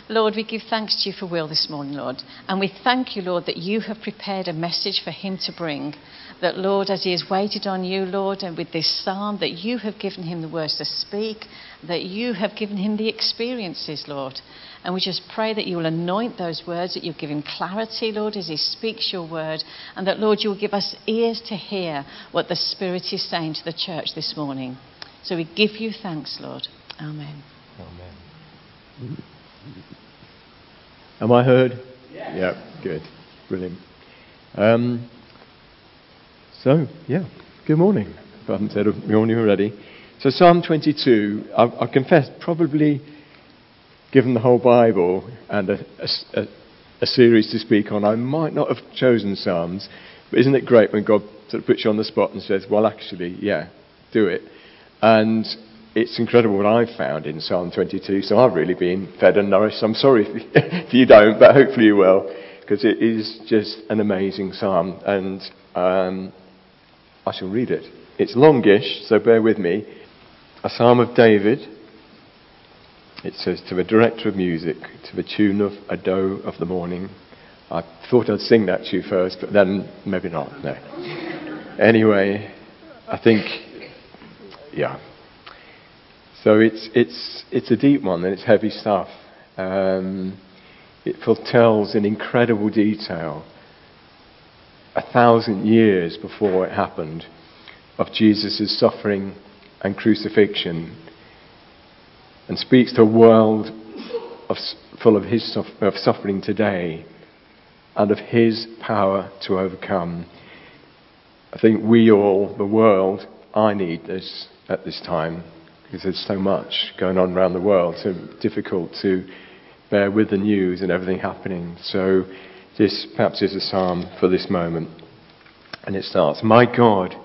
Lord, we give thanks to you for Will this morning, Lord. And we thank you, Lord, that you have prepared a message for him to bring. That, Lord, as he has waited on you, Lord, and with this psalm, that you have given him the words to speak, that you have given him the experiences, Lord. And we just pray that you will anoint those words, that you'll give him clarity, Lord, as he speaks your word, and that, Lord, you will give us ears to hear what the Spirit is saying to the church this morning. So we give you thanks, Lord. Amen. Amen. Am I heard? Yes. Yeah, good. Brilliant. Good morning. If I haven't said good morning already. So Psalm 22, I confess, probably given the whole Bible and a series to speak on, I might not have chosen Psalms, but isn't it great when God sort of puts you on the spot and says, well, actually, yeah, do it. And it's incredible what I've found in Psalm 22, so I've really been fed and nourished. I'm sorry if you don't, but hopefully you will, because it is just an amazing psalm, and I shall read it. It's longish, so bear with me. A psalm of David. It says, to the director of music, to the tune of A Doe of the Morning. I thought I'd sing that to you first, but then maybe not, no. Anyway, I think, yeah. So it's a deep one, and it's heavy stuff. It foretells in incredible detail 1,000 years before it happened of Jesus' suffering and crucifixion, and speaks to a world full of his suffering today and of his power to overcome. I think we all, the world, I need this at this time, because there's so much going on around the world, so difficult to bear with the news and everything happening. So this perhaps is a psalm for this moment. And it starts, my God,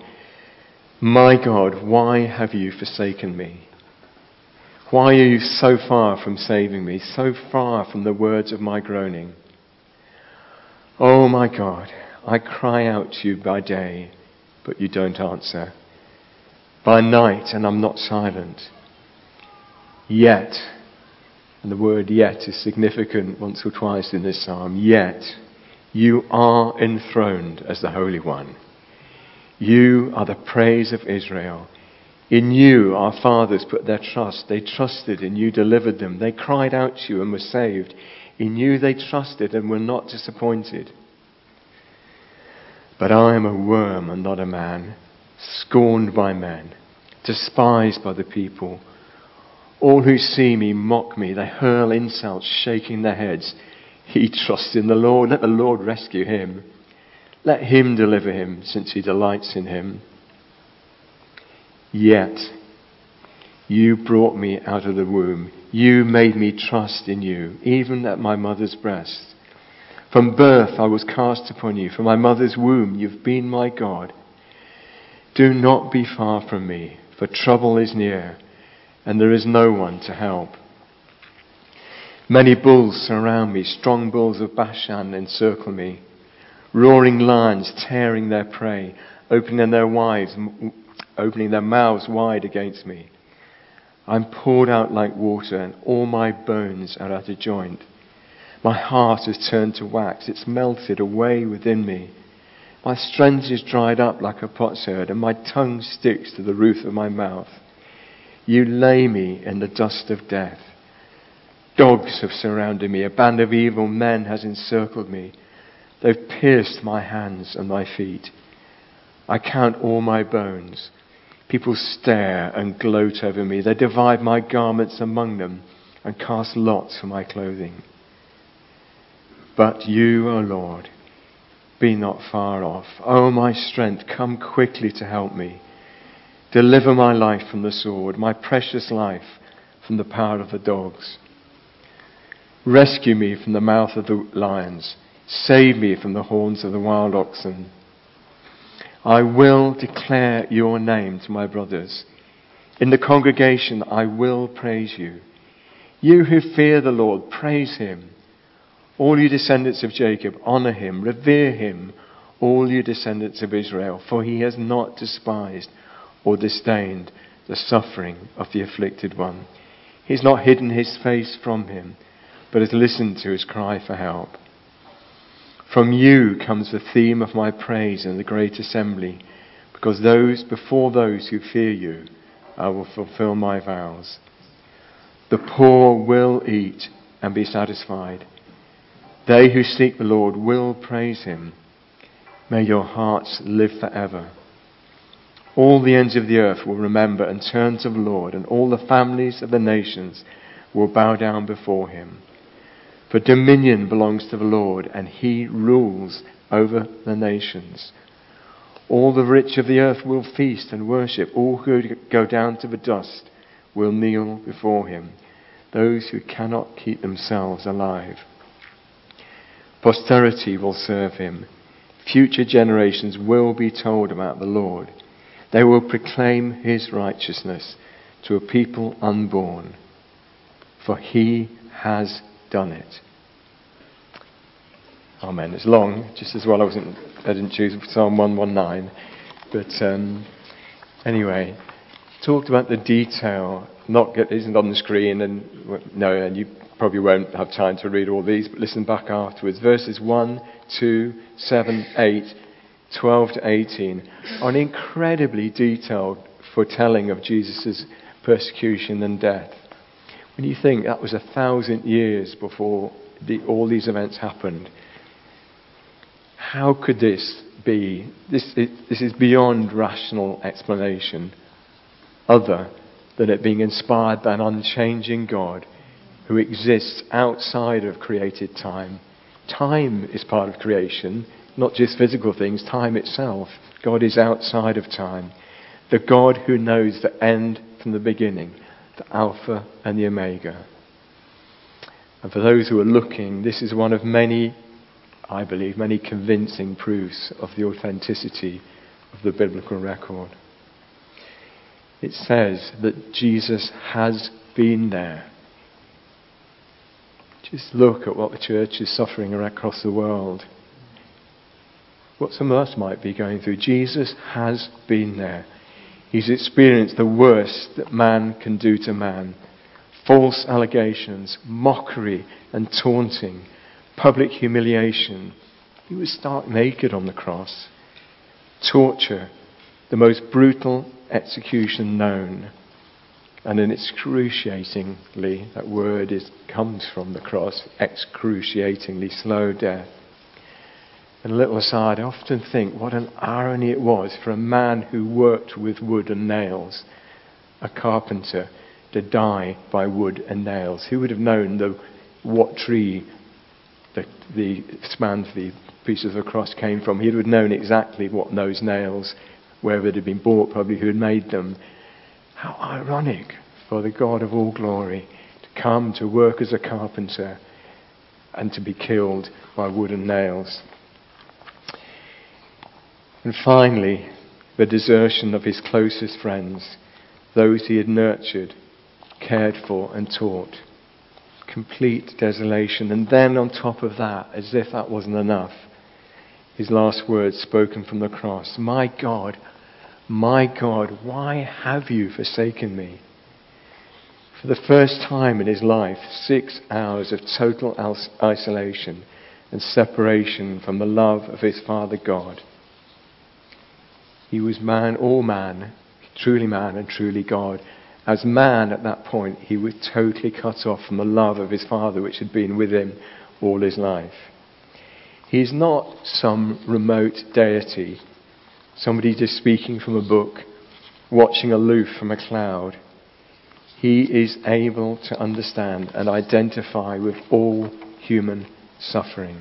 why have you forsaken me? Why are you so far from saving me, so far from the words of my groaning? Oh my God, I cry out to you by day, but you don't answer. By night, and I'm not silent. Yet, and the word yet is significant once or twice in this psalm, yet you are enthroned as the Holy One. You are the praise of Israel. In you our fathers put their trust. They trusted and you delivered them. They cried out to you and were saved. In you they trusted and were not disappointed. But I am a worm and not a man, scorned by men, despised by the people. All who see me mock me. They hurl insults, shaking their heads. He trusts in the Lord. Let the Lord rescue him. Let him deliver him, since he delights in him. Yet you brought me out of the womb. You made me trust in you, even at my mother's breast. From birth I was cast upon you. From my mother's womb you've been my God. Do not be far from me, for trouble is near, and there is no one to help. Many bulls surround me, strong bulls of Bashan encircle me. Roaring lions tearing their prey, opening their mouths wide against me. I'm poured out like water, and all my bones are at a joint. My heart has turned to wax, it's melted away within me. My strength is dried up like a potsherd, and my tongue sticks to the roof of my mouth. You lay me in the dust of death. Dogs have surrounded me, a band of evil men has encircled me. They've pierced my hands and my feet. I count all my bones. People stare and gloat over me. They divide my garments among them and cast lots for my clothing. But you, O Lord, be not far off. O my strength, come quickly to help me. Deliver my life from the sword, my precious life from the power of the dogs. Rescue me from the mouth of the lions. Save me from the horns of the wild oxen. I will declare your name to my brothers. In the congregation I will praise you. You who fear the Lord, praise him. All you descendants of Jacob, honor him, revere him. All you descendants of Israel, for he has not despised or disdained the suffering of the afflicted one. He's not hidden his face from him. but has listened to his cry for help. From you comes the theme of my praise in the great assembly, because before those who fear you, I will fulfill my vows. The poor will eat and be satisfied. They who seek the Lord will praise him. May your hearts live forever. All the ends of the earth will remember and turn to the Lord, and all the families of the nations will bow down before him. For dominion belongs to the Lord, and he rules over the nations. All the rich of the earth will feast and worship. All who go down to the dust will kneel before him, those who cannot keep themselves alive. Posterity will serve him. Future generations will be told about the Lord. They will proclaim his righteousness to a people unborn, for he has done it. Amen. It's long, just as well I didn't choose Psalm 119. But anyway, talked about the detail. It isn't on the screen, and you probably won't have time to read all these, but listen back afterwards. Verses 1, 2, 7, 8, 12 to 18 are an incredibly detailed foretelling of Jesus' persecution and death. When you think that was 1,000 years before all these events happened, how could this be? This is beyond rational explanation, other than it being inspired by an unchanging God who exists outside of created time. Time is part of creation, not just physical things, time itself. God is outside of time. The God who knows the end from the beginning, the Alpha and the Omega. And for those who are looking, this is one of many, I believe, many convincing proofs of the authenticity of the biblical record. It says that Jesus has been there. Just look at what the church is suffering across the world. What some of us might be going through. Jesus has been there. He's experienced the worst that man can do to man. False allegations, mockery and taunting, public humiliation. He was stark naked on the cross. Torture, the most brutal execution known. And an excruciatingly, that word comes from the cross, excruciatingly slow death. And a little aside, I often think what an irony it was for a man who worked with wood and nails, a carpenter, to die by wood and nails. Who would have known what tree the span for the pieces of the cross came from? He would have known exactly what those nails, wherever it had been bought, probably who had made them. How ironic for the God of all glory to come to work as a carpenter and to be killed by wood and nails. And finally, the desertion of his closest friends, those he had nurtured, cared for and taught. Complete desolation. And then on top of that, as if that wasn't enough, his last words spoken from the cross, my God, why have you forsaken me? For the first time in his life, 6 hours of total isolation and separation from the love of his Father God. He was man, all man, truly man and truly God. As man at that point, he was totally cut off from the love of his Father which had been with him all his life. He is not some remote deity, somebody just speaking from a book, watching aloof from a cloud. He is able to understand and identify with all human suffering.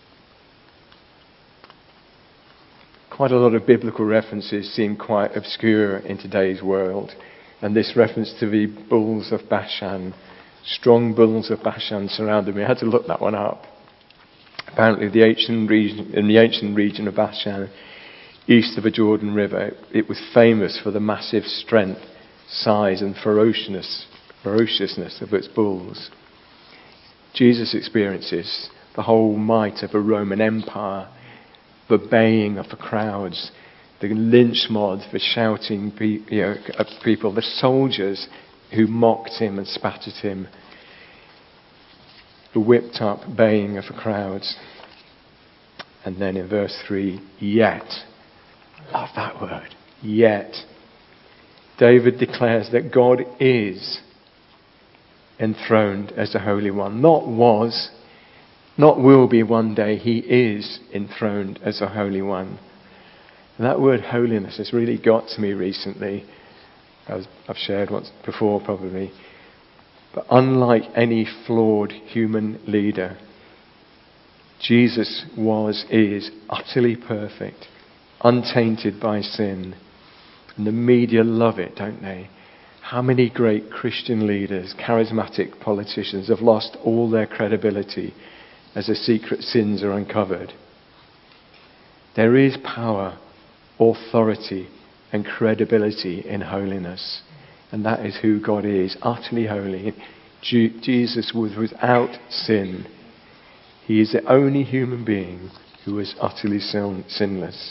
Quite a lot of biblical references seem quite obscure in today's world. And this reference to the bulls of Bashan, strong bulls of Bashan surrounded me. I had to look that one up. Apparently in the ancient region of Bashan, east of the Jordan River, it was famous for the massive strength, size and ferociousness of its bulls. Jesus experiences the whole might of a Roman Empire, the baying of the crowds, the lynch mob, the shouting people, the soldiers who mocked him and spat at him. the whipped up baying of the crowds. And then in verse 3, yet. Love that word. Yet. David declares that God is enthroned as the Holy One. Not was, not will be one day. He is enthroned as the Holy One. And that word holiness has really got to me recently, as I've shared once before probably. But unlike any flawed human leader, Jesus is utterly perfect, untainted by sin. And the media love it, don't they? How many great Christian leaders, charismatic politicians have lost all their credibility as their secret sins are uncovered? There is power, authority, and credibility in holiness. And that is who God is, utterly holy. Jesus was without sin. He is the only human being who was utterly sinless.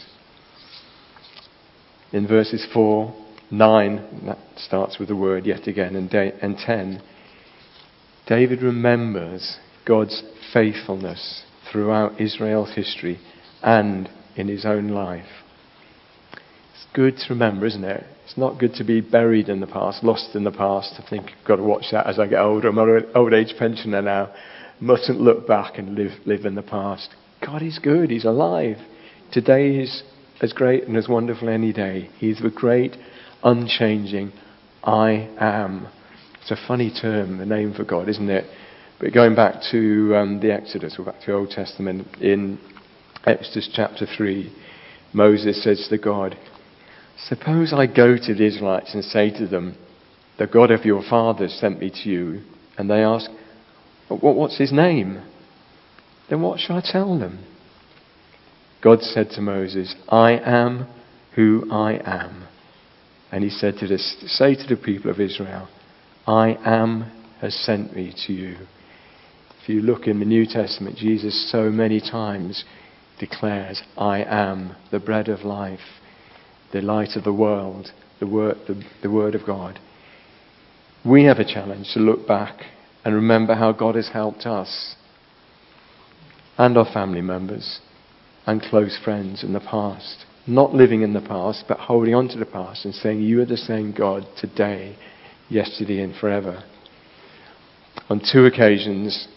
In verses 4, 9, that starts with the word yet again, and 10, David remembers God's faithfulness throughout Israel's history and in his own life. It's good to remember, isn't it? It's not good to be buried in the past, lost in the past. I think I've got to watch that as I get older. I'm an old age pensioner now. Mustn't look back and live in the past. God is good. He's alive. Today is as great and as wonderful any day. He's the great, unchanging I am. It's a funny term, the name for God, isn't it? But going back to the Exodus, or back to the Old Testament, in Exodus chapter 3, Moses says to God, suppose I go to the Israelites and say to them, the God of your fathers sent me to you, and they ask, what's his name? Then what shall I tell them? God said to Moses, I am who I am. And he said to this, say to the people of Israel, I am has sent me to you. If you look in the New Testament, Jesus so many times declares, I am the bread of life, the light of the world, the word of God. We have a challenge to look back and remember how God has helped us and our family members and close friends in the past. Not living in the past, but holding on to the past and saying, you are the same God today, yesterday and forever. On 2 occasions,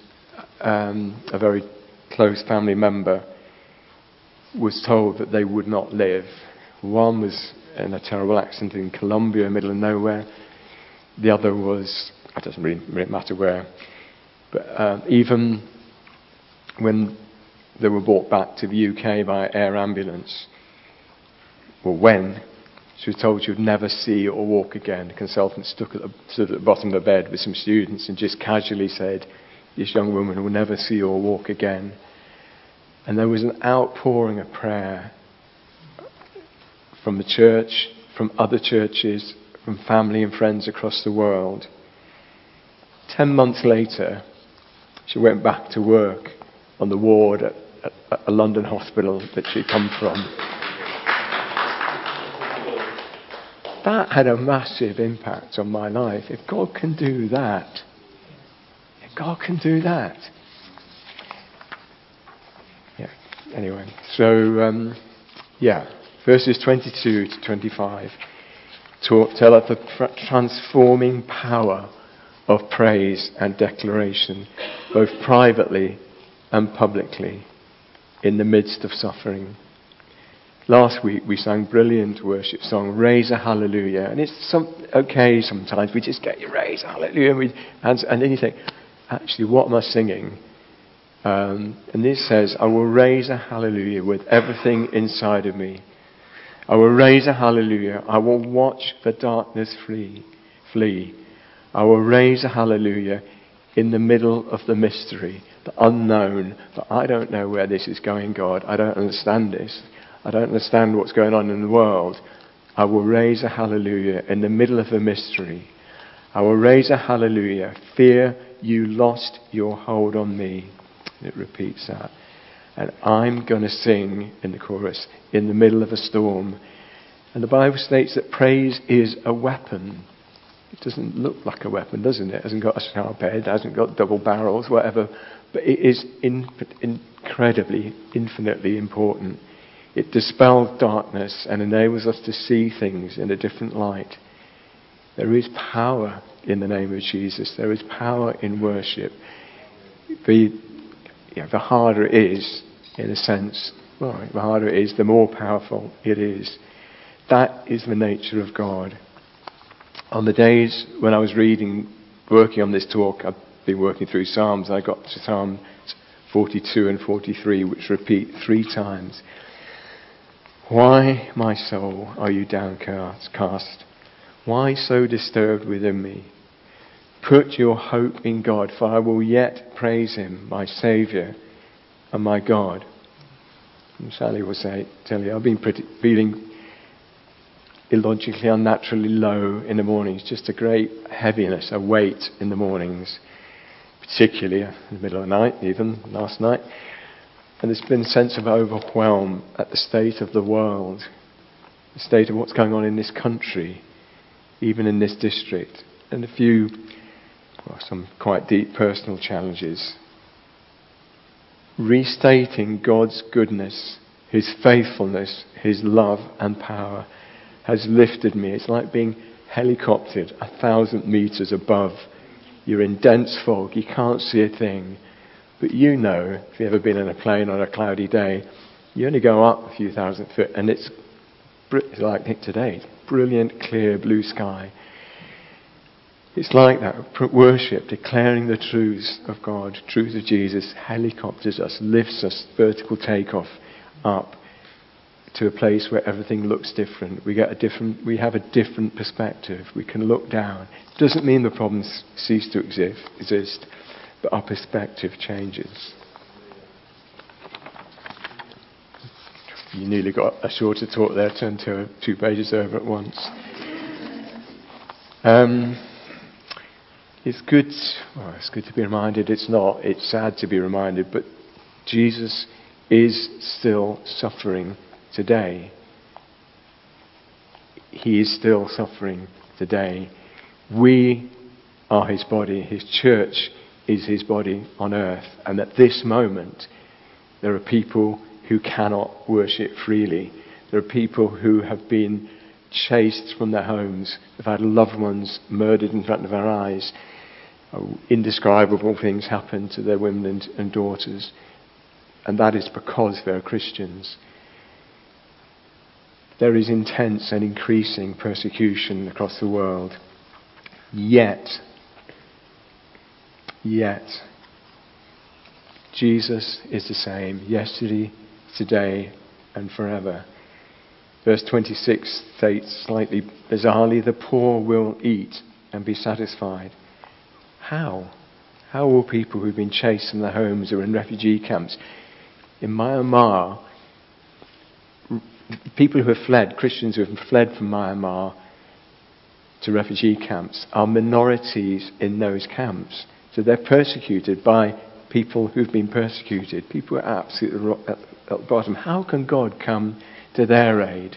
a very close family member was told that they would not live. One was in a terrible accident in Colombia, middle of nowhere. The other was, it doesn't really matter where. But even when they were brought back to the UK by air ambulance, when she was told she would never see or walk again, the consultant stood at the bottom of the bed with some students and just casually said, this young woman will never see or walk again. And there was an outpouring of prayer from the church, from other churches, from family and friends across the world. 10 months later, she went back to work on the ward at a London hospital that she'd come from. That had a massive impact on my life. If God can do that, Yeah. Anyway, so verses 22 to 25 tell us the transforming power of praise and declaration, both privately and publicly, in the midst of suffering. Last week we sang a brilliant worship song, Raise a Hallelujah. And it's okay sometimes we just get you raise a hallelujah and then you think, actually what am I singing? And this says, I will raise a hallelujah with everything inside of me. I will raise a hallelujah. I will watch the darkness flee. I will raise a hallelujah in the middle of the mystery, the unknown, that I don't know where this is going, God. I don't understand this. I don't understand what's going on in the world. I will raise a hallelujah in the middle of the mystery. I will raise a hallelujah. Fear, you lost your hold on me. It repeats that. And I'm going to sing in the chorus in the middle of a storm. And the Bible states that praise is a weapon. It doesn't look like a weapon, doesn't it? It hasn't got a sharp head, it hasn't got double barrels, whatever. But it is incredibly, infinitely important. It dispels darkness and enables us to see things in a different light. There is power in the name of Jesus. There is power in worship. The harder it is, in a sense, the harder it is, the more powerful it is. That is the nature of God. On the days when I was working on this talk, I've been working through Psalms. I got to Psalm 42 and 43, which repeat 3 times. Why, my soul, are you downcast? Why so disturbed within me? Put your hope in God, for I will yet praise him, my Saviour and my God. And Sally will tell you, I've been feeling illogically, unnaturally low in the mornings. Just a great heaviness, a weight in the mornings, particularly in the middle of the night, even last night. And there's been a sense of overwhelm at the state of the world, the state of what's going on in this country, even in this district, and some quite deep personal challenges. Restating God's goodness, his faithfulness, his love and power has lifted me. It's like being helicoptered 1,000 meters above. You're in dense fog, you can't see a thing. But if you've ever been in a plane on a cloudy day, you only go up a few thousand foot, and it's like today, brilliant, clear blue sky. It's like that. Worship, declaring the truths of God, truths of Jesus, helicopters us, lifts us, vertical takeoff up to a place where everything looks different. We have a different perspective. We can look down. It doesn't mean the problems cease to exist, but our perspective changes. You nearly got a shorter talk there, turned to 2 pages over at once. It's good to be reminded. It's sad to be reminded, but Jesus is still suffering today. He is still suffering today. We are his body. His church is his body on earth. And at this moment, there are people who cannot worship freely. There are people who have been chased from their homes, have had loved ones murdered in front of our eyes. Indescribable things happen to their women and daughters. And that is because they're Christians. There is intense and increasing persecution across the world. Yet, Jesus is the same yesterday, today, and forever. Verse 26 states slightly bizarrely, the poor will eat and be satisfied. How? How will people who've been chased from their homes or in refugee camps in Myanmar, people who have fled, Christians who have fled from Myanmar to refugee camps, are minorities in those camps. So they're persecuted by people who've been persecuted. People are absolutely at the bottom. How can God come to their aid?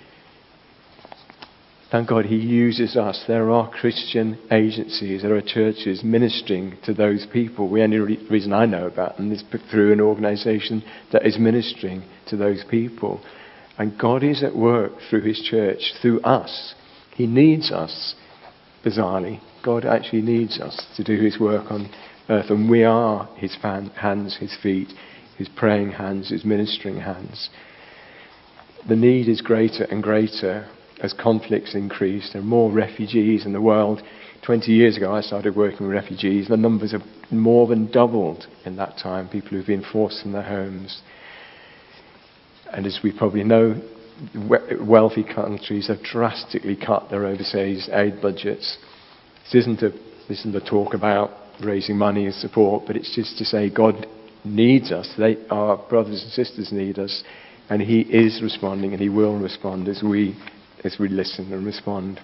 Thank God he uses us. There are Christian agencies, there are churches ministering to those people. The only reason I know about them is through an organisation that is ministering to those people. And God is at work through his church, through us. He needs us, bizarrely. God actually needs us to do his work on earth. And we are his hands, his feet, his praying hands, his ministering hands. The need is greater and greater as conflicts increase. There are more refugees in the world. 20 years ago I started working with refugees. The numbers have more than doubled in that time, people who've been forced from their homes. And as we probably know, wealthy countries have drastically cut their overseas aid budgets. This isn't a talk about raising money and support, but it's just to say God needs us. Our brothers and sisters need us, and he is responding, and he will respond as we listen and respond.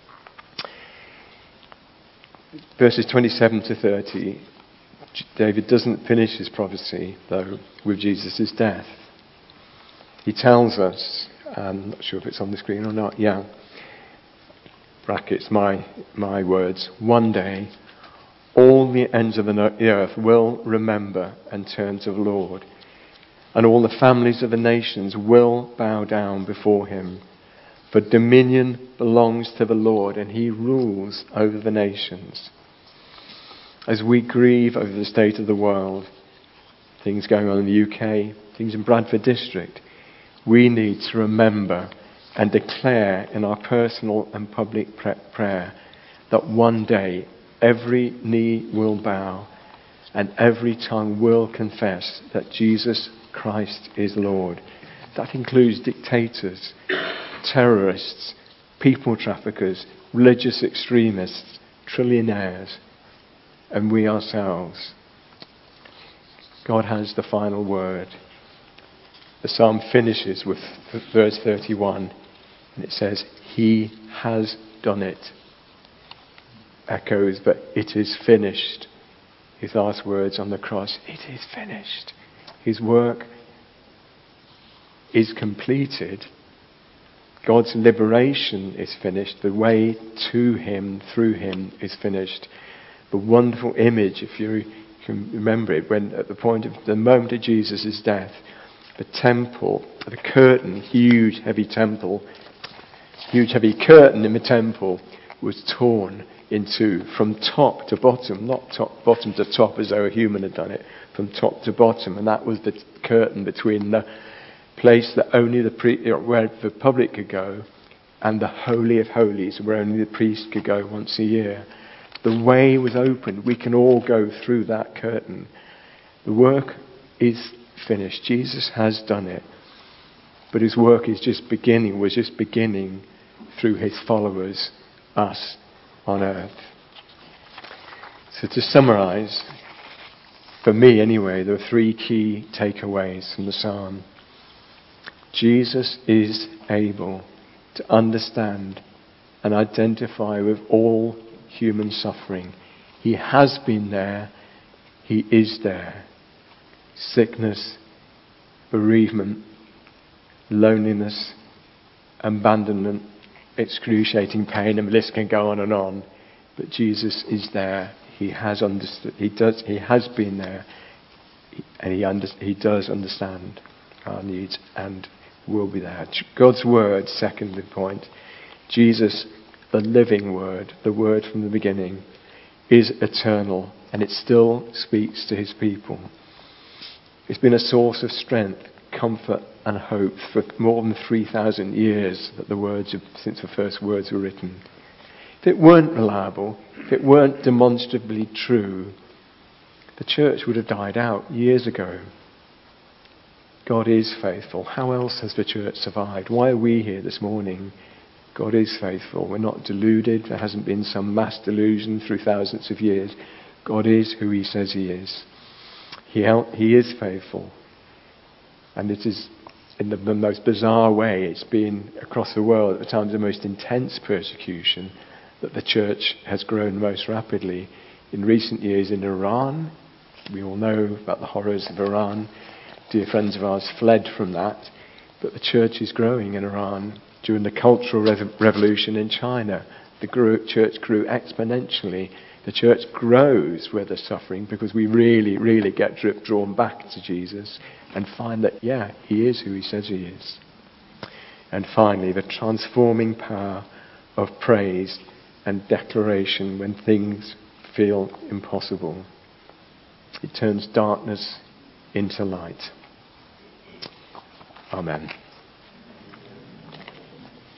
Verses 27 to 30, David doesn't finish his prophecy, though, with Jesus' death. He tells us, I'm not sure if it's on the screen or not, brackets, my words, one day all the ends of the earth will remember and turn to the Lord, and all the families of the nations will bow down before him. For dominion belongs to the Lord, and he rules over the nations. As we grieve over the state of the world, things going on in the UK, things in Bradford District, we need to remember and declare in our personal and public prayer that one day every knee will bow and every tongue will confess that Jesus Christ is Lord. That includes dictators, terrorists, people traffickers, religious extremists, trillionaires, and we ourselves. God has the final word. The psalm finishes with verse 31, and it says, "He has done it." Echoes, but it is finished. His last words on the cross, it is finished. His work is completed. God's liberation is finished. The way to him, through him, is finished. The wonderful image, if you can remember it, when at the moment of Jesus' death, the temple, the curtain, huge heavy curtain in the temple was torn in two from top to bottom, not bottom to top as though a human had done it, from top to bottom, and that was the curtain between the place that only where the public could go and the Holy of Holies, where only the priest could go once a year. The way was opened. We can all go through that curtain. The work is finished. Jesus has done it. But his work was just beginning through his followers, us on earth. So to summarize, for me anyway, there are three key takeaways from the psalm. Jesus is able to understand and identify with all human suffering. He has been there. He is there. Sickness, bereavement, loneliness, abandonment, excruciating pain, and the list can go on and on. But Jesus is there. He has understood. He has been there, and he does understand our needs and will be there. God's word, second point, Jesus, the living word, the word from the beginning, is eternal, and it still speaks to his people. It's been a source of strength, comfort and hope for more than 3,000 years since the first words were written. If it weren't reliable, if it weren't demonstrably true, the church would have died out years ago. God is faithful. How else has the church survived? Why are we here this morning? God is faithful. We're not deluded. There hasn't been some mass delusion through thousands of years. God is who he says he is. He is faithful. And it is in the most bizarre way. It's been across the world at the times of the most intense persecution that the church has grown most rapidly. In recent years in Iran, we all know about the horrors of Iran. Dear friends of ours fled from that. But the church is growing in Iran. During the Cultural Revolution in China, the church grew exponentially. The church grows where there's suffering because we really, really get drawn back to Jesus and find that, he is who he says he is. And finally, the transforming power of praise and declaration when things feel impossible. It turns darkness into light. Amen.